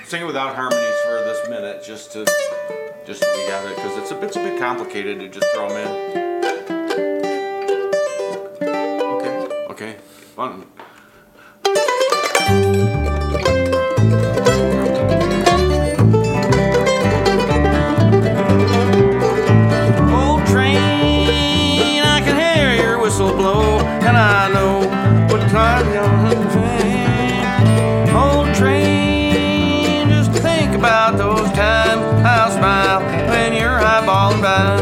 sing it without harmonies for this minute, just so we got it, because it's a bit complicated to just throw them in. Okay. Fun. Old train, I can hear your whistle blow, and I know what time you're train. Old train, just think about those times I'll smile when you're eyeballing by.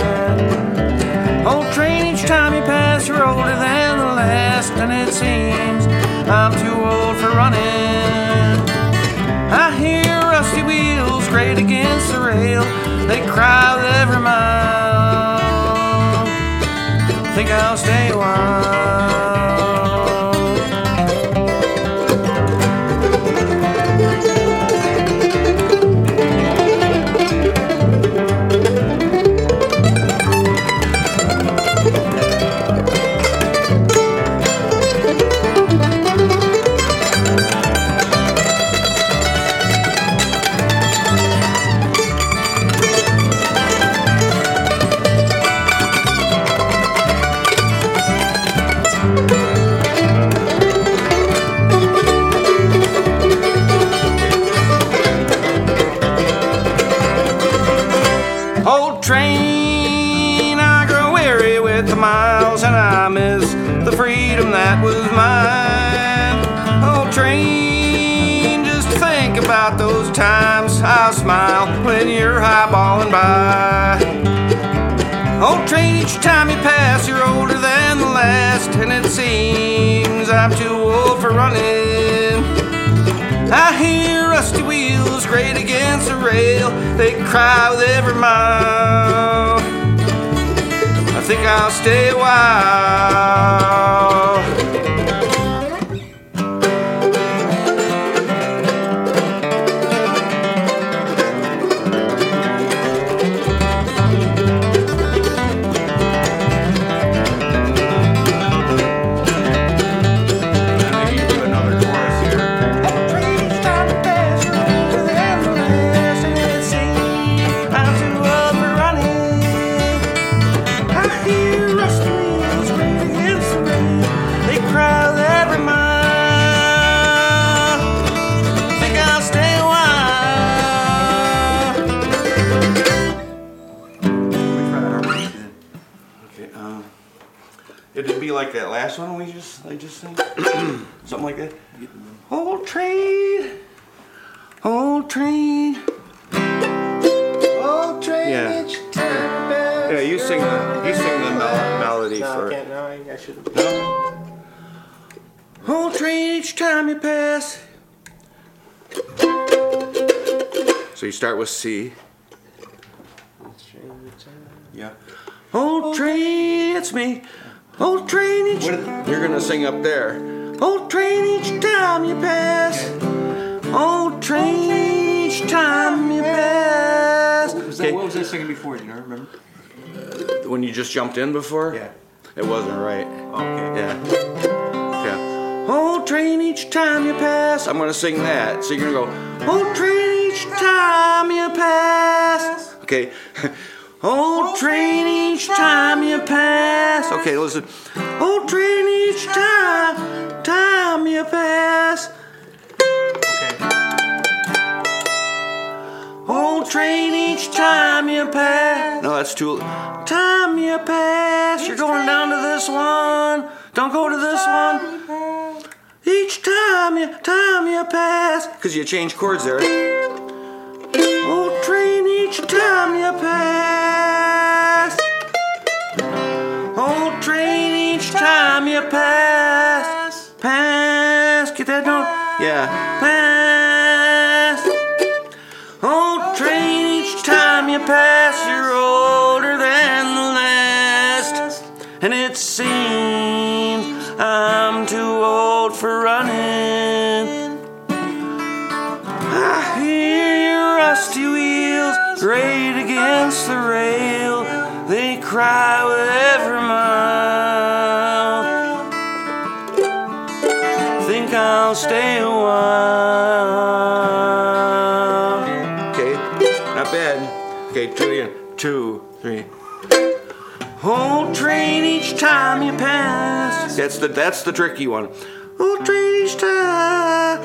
Old train, each time you pass, you're older than the last, and it seems I'm too old for running. I hear rusty wheels grate against the rail, they cry with every mile. Think I'll stay a while. Old train, I grow weary with the miles, and I miss the freedom that was mine. Old train, just think about those times I'll smile when you're highballing by. Old train, each time you pass, you're older than the last, and it seems I'm too old for running. I hear rusty wheels grate against the rail, they cry with every mile. I think I'll stay a while. It'd be like that last one I just sang. Something like that. Old train, old train, old train. Yeah. Yeah, you sing the melody No, for I it. can't. No, I shouldn't. No? Old train, each time you pass. So you start with C. Yeah. Old train, it's me. Old train, each. You're gonna sing up there. Old train, each time you pass. Old train, each time you pass. What was that singing before? Do you remember? When you just jumped in before? Yeah. It wasn't right. Okay. Yeah. Yeah. Old train, each time you pass. I'm gonna sing that. So you're gonna go. Old train, each time you pass. Okay. Old train, each time you pass. Okay, listen. Old train, each time you pass. Okay. Old train, each time you pass. No, that's too. Time you pass. You're going down to this one. Don't go to this one. Each time you pass. Because you change chords there. Old train, each time you pass. Old train, each time you pass. Pass. Get that note? Yeah. Pass. Old train, each time you pass, you're older than the last. And it seems I'm too old for running. I hear your rusty wheels grate against the rail. They cry with every mile. Think I'll stay a while. 2, 3. Old train, each time you pass. That's the tricky one. Old train, each time.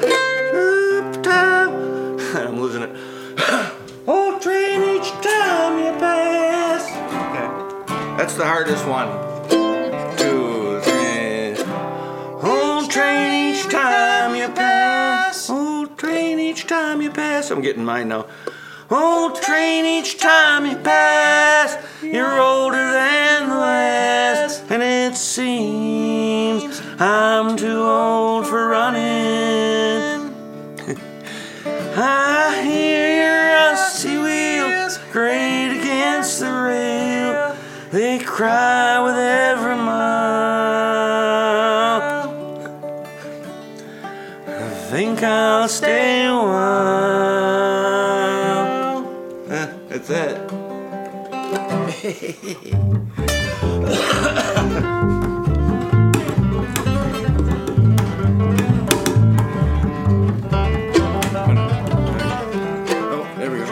I'm losing it. Old train, each time you pass. Okay, that's the hardest one. 2, 3. Old train, each time you pass. Old train, each time you pass. I'm getting mine now. Old train, each time you pass, you're older than the last, and it seems I'm too old for running. I hear your rusty wheels grate against the rail, they cry with every mile. I think I'll stay a while. That's it. Oh, there we go.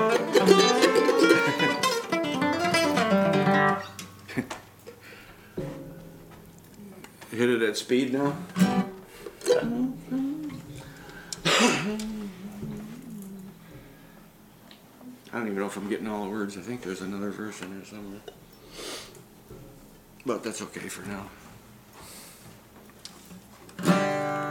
Hit it at speed now. I don't even know if I'm getting all the words. I think there's another verse in there somewhere. But that's okay for now.